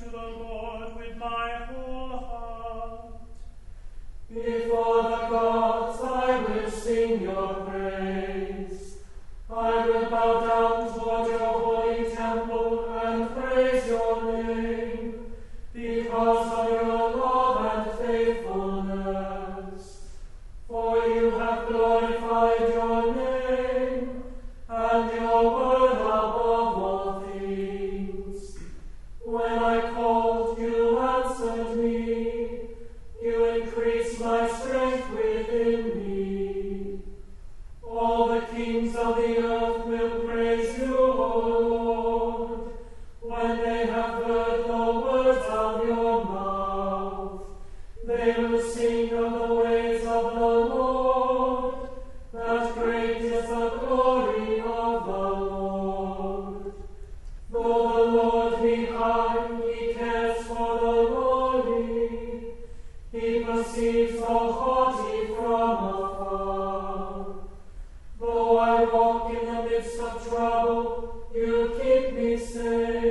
to the Lord with my whole heart. Before the gods I will sing your praise. I will bow down toward your holy temple and praise your name, because of your love and faithfulness. For you have glorified your name, and your word above all things. When I called, you answered me. You increased my strength within me. All the kings of the earth will praise you, O Lord, when they have heard the words of your mouth. They will sing of the ways of the Lord, that great is the glory of the Lord. Though the Lord be high, he cares for the lowly. He perceives the haughty from afar. Though I walk in the midst of trouble, you keep me safe.